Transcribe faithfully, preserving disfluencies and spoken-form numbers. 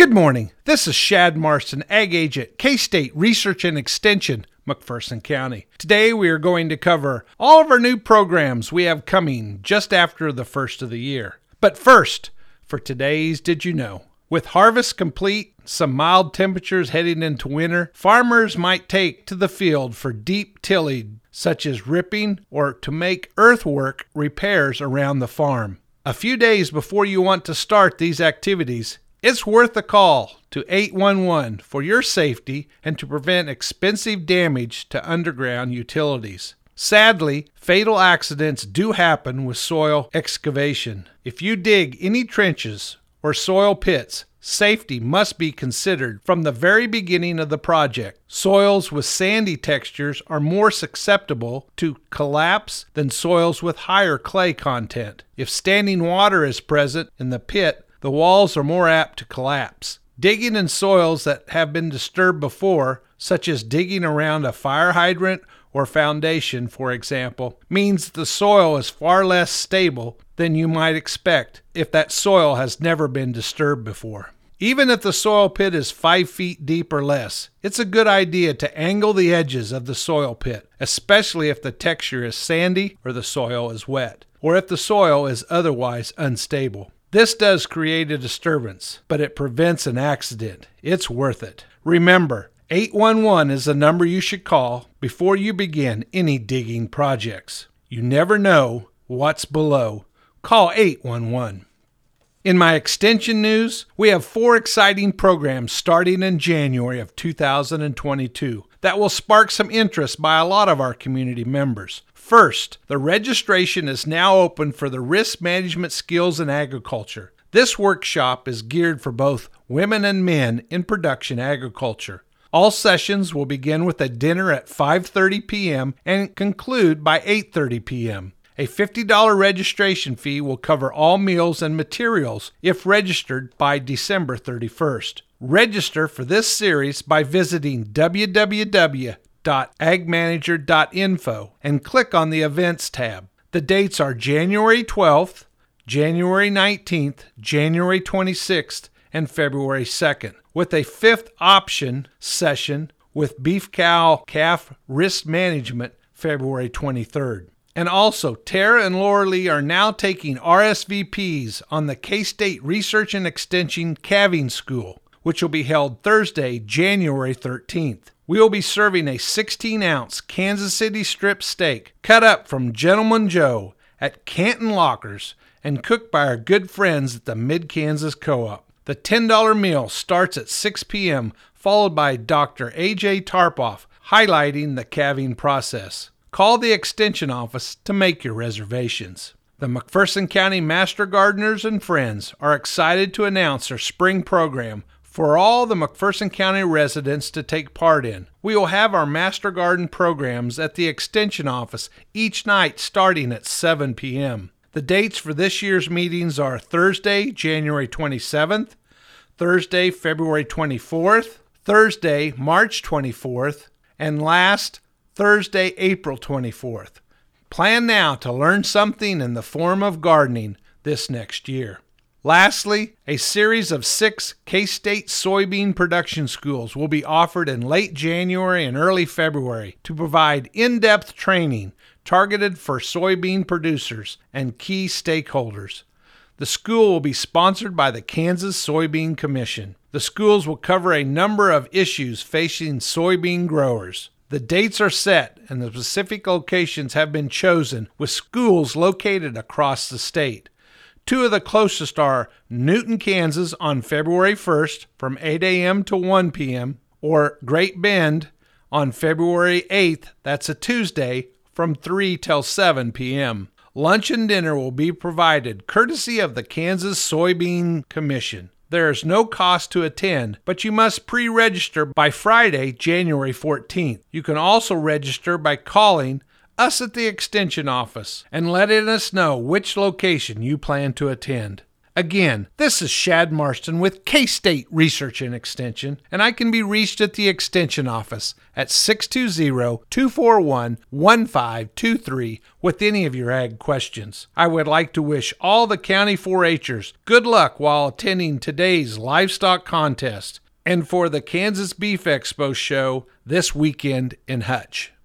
Good morning. This is Shad Marston, Ag Agent, K-State Research and Extension, McPherson County. Today we are going to cover all of our new programs we have coming just after the first of the year. But first, for today's Did You Know? With harvest complete, some mild temperatures heading into winter, farmers might take to the field for deep tillage, such as ripping or to make earthwork repairs around the farm. A few days before you want to start these activities, it's worth a call to eight one one for your safety and to prevent expensive damage to underground utilities. Sadly, fatal accidents do happen with soil excavation. If you dig any trenches or soil pits, safety must be considered from the very beginning of the project. Soils with sandy textures are more susceptible to collapse than soils with higher clay content. If standing water is present in the pit, the walls are more apt to collapse. Digging in soils that have been disturbed before, such as digging around a fire hydrant or foundation, for example, means the soil is far less stable than you might expect if that soil has never been disturbed before. Even if the soil pit is five feet deep or less, it's a good idea to angle the edges of the soil pit, especially if the texture is sandy or the soil is wet, or if the soil is otherwise unstable. This does create a disturbance, but it prevents an accident. It's worth it. Remember, eight one one is the number you should call before you begin any digging projects. You never know what's below. Call eight one one. In my extension news, we have four exciting programs starting in January of two thousand twenty-two that will spark some interest by a lot of our community members. First, the registration is now open for the Risk Management Skills in Agriculture. This workshop is geared for both women and men in production agriculture. All sessions will begin with a dinner at five thirty p.m. and conclude by eight thirty p.m. A fifty dollars registration fee will cover all meals and materials if registered by December thirty-first. Register for this series by visiting w w w dot ag manager dot info and click on the Events tab. The dates are January twelfth, January nineteenth, January twenty-sixth, and February second, with a fifth option session with beef cow calf risk management February twenty-third. And also, Tara and Laura Lee are now taking R S V Ps on the K-State Research and Extension Calving School, which will be held Thursday, January thirteenth. We will be serving a sixteen ounce Kansas City strip steak cut up from Gentleman Joe at Canton Lockers and cooked by our good friends at the Mid-Kansas Co-op. The ten dollars meal starts at six p.m., followed by Doctor A J Tarpoff highlighting the calving process. Call the Extension office to make your reservations. The McPherson County Master Gardeners and Friends are excited to announce their spring program for all the McPherson County residents to take part in. We will have our Master Garden programs at the Extension office each night starting at seven p.m. The dates for this year's meetings are Thursday, January twenty-seventh, Thursday, February twenty-fourth, Thursday, March twenty-fourth, and last, Thursday, April twenty-fourth. Plan now to learn something in the form of gardening this next year. Lastly, a series of six K-State soybean production schools will be offered in late January and early February to provide in-depth training targeted for soybean producers and key stakeholders. The school will be sponsored by the Kansas Soybean Commission. The schools will cover a number of issues facing soybean growers. The dates are set and the specific locations have been chosen with schools located across the state. Two of the closest are Newton, Kansas on February first from eight a.m. to one p.m. or Great Bend on February eighth, that's a Tuesday, from three till seven p.m. Lunch and dinner will be provided courtesy of the Kansas Soybean Commission. There is no cost to attend, but you must pre-register by Friday, January fourteenth. You can also register by calling us at the Extension office and letting us know which location you plan to attend. Again, this is Shad Marston with K-State Research and Extension, and I can be reached at the Extension office at six two zero, two four one, one five two three with any of your ag questions. I would like to wish all the county four H'ers good luck while attending today's livestock contest and for the Kansas Beef Expo show this weekend in Hutch.